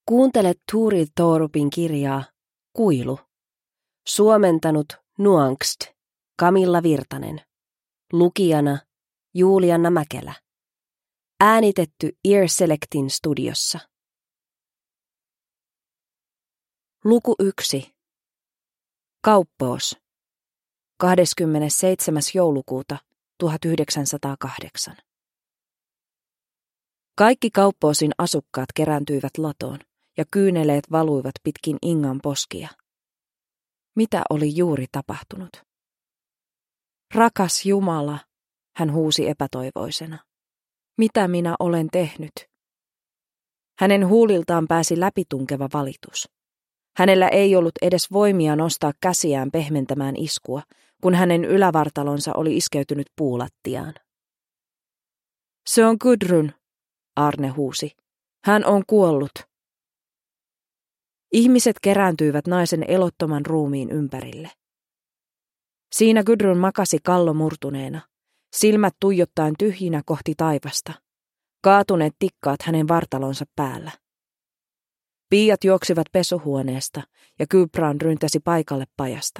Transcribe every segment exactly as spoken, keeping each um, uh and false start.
Kuuntele Tuuri Torupin kirjaa Kuilu. Suomentanut Nuangst, Camilla Virtanen. Lukijana Julianna Mäkelä. Äänitetty Ear Selectin studiossa. Luku yksi. Kauppoos. kahdeskymmenesseitsemäs joulukuuta tuhatyhdeksänsataakahdeksan. Kaikki Kauppoosin asukkaat kerääntyivät latoon, ja kyyneleet valuivat pitkin Ingan poskia. Mitä oli juuri tapahtunut? Rakas Jumala, hän huusi epätoivoisena. Mitä minä olen tehnyt? Hänen huuliltaan pääsi läpitunkeva valitus. Hänellä ei ollut edes voimia nostaa käsiään pehmentämään iskua, kun hänen ylävartalonsa oli iskeytynyt puulattiaan. Se on Gudrun, Arne huusi. Hän on kuollut. Ihmiset kerääntyivät naisen elottoman ruumiin ympärille. Siinä Gudrun makasi kallo murtuneena, silmät tuijottaen tyhjinä kohti taivasta, kaatuneet tikkaat hänen vartalonsa päällä. Piiat juoksivat pesuhuoneesta ja Gudrun ryntäsi paikalle pajasta.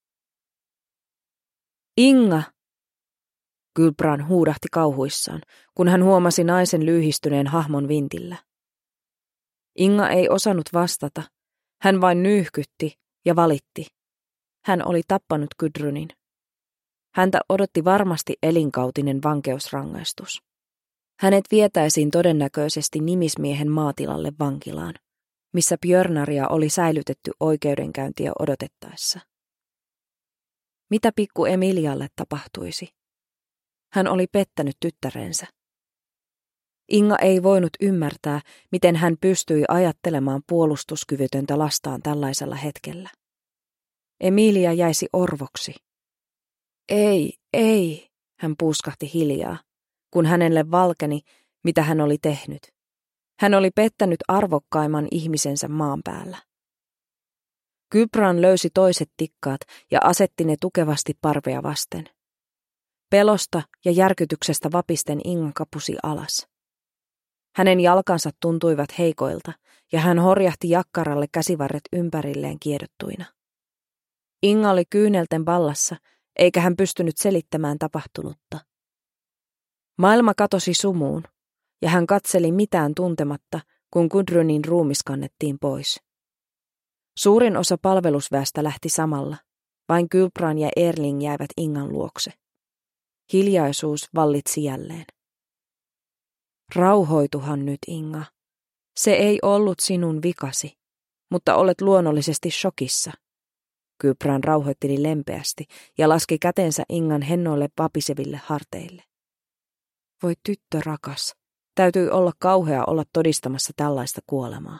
Inga! Gudrun huudahti kauhuissaan, kun hän huomasi naisen lyyhistyneen hahmon vintillä. Inga ei osannut vastata, hän vain nyyhkytti ja valitti. Hän oli tappanut Gudrunin. Häntä odotti varmasti elinkautinen vankeusrangaistus. Hänet vietäisiin todennäköisesti nimismiehen maatilalle vankilaan, missä Björnaria oli säilytetty oikeudenkäyntiä odotettaessa. Mitä pikku Emilialle tapahtuisi? Hän oli pettänyt tyttärensä. Inga ei voinut ymmärtää, miten hän pystyi ajattelemaan puolustuskyvytöntä lastaan tällaisella hetkellä. Emilia jäisi orvoksi. Ei, ei, hän puuskahti hiljaa, kun hänelle valkeni, mitä hän oli tehnyt. Hän oli pettänyt arvokkaimman ihmisensä maan päällä. Gudrun löysi toiset tikkaat ja asetti ne tukevasti parvea vasten. Pelosta ja järkytyksestä vapisten Inga kapusi alas. Hänen jalkansa tuntuivat heikoilta ja hän horjahti jakkaralle käsivarret ympärilleen kiedottuina. Inga oli kyynelten vallassa, eikä hän pystynyt selittämään tapahtunutta. Maailma katosi sumuun, ja hän katseli mitään tuntematta, kun Gudrunin ruumis kannettiin pois. Suurin osa palvelusväestä lähti samalla, vain Gudrun ja Erling jäivät Ingan luokse. Hiljaisuus vallitsi jälleen. Rauhoituhan nyt, Inga. Se ei ollut sinun vikasi, mutta olet luonnollisesti shokissa. Gudrun rauhoitteli lempeästi ja laski kätensä Ingan hennoille vapiseville harteille. Voi tyttö rakas, täytyi olla kauhea olla todistamassa tällaista kuolemaa.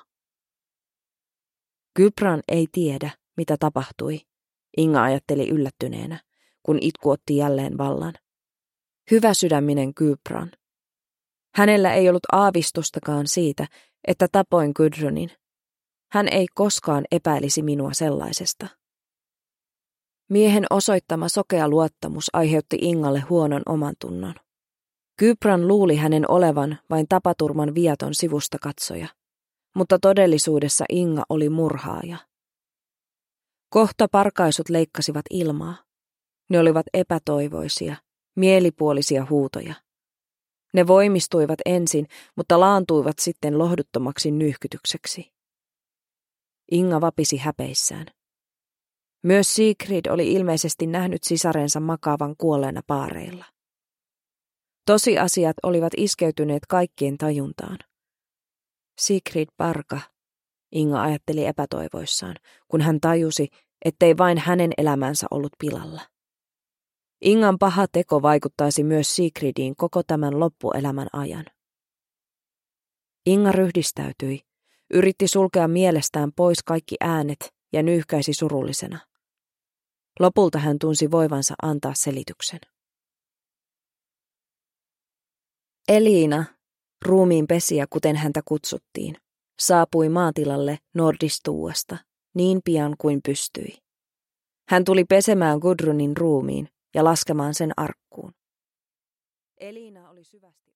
Gudrun ei tiedä, mitä tapahtui, Inga ajatteli yllättyneenä, kun itku otti jälleen vallan. Hyvä sydäminen Gudrun. Hänellä ei ollut aavistustakaan siitä, että tapoin Gudrunin. Hän ei koskaan epäilisi minua sellaisesta. Miehen osoittama sokea luottamus aiheutti Ingalle huonon omantunnon. Gudrun luuli hänen olevan vain tapaturman viaton sivustakatsoja, mutta todellisuudessa Inga oli murhaaja. Kohta parkaisut leikkasivat ilmaa. Ne olivat epätoivoisia, mielipuolisia huutoja. Ne voimistuivat ensin, mutta laantuivat sitten lohduttomaksi nyyhkytykseksi. Inga vapisi häpeissään. Myös Sigrid oli ilmeisesti nähnyt sisarensa makaavan kuolleena paareilla. Tosiasiat olivat iskeytyneet kaikkien tajuntaan. Sigrid Parka, Inga ajatteli epätoivoissaan, kun hän tajusi, ettei vain hänen elämänsä ollut pilalla. Ingan paha teko vaikuttaisi myös Sigridiin koko tämän loppuelämän ajan. Inga ryhdistäytyi, yritti sulkea mielestään pois kaikki äänet ja nyyhkäisi surullisena. Lopulta hän tunsi voivansa antaa selityksen. Elina, ruumiin pesijä kuten häntä kutsuttiin, saapui maatilalle Nordistuuasta niin pian kuin pystyi. Hän tuli pesemään Gudrunin ruumiin ja laskemaan sen arkkuun. Elina oli syvästi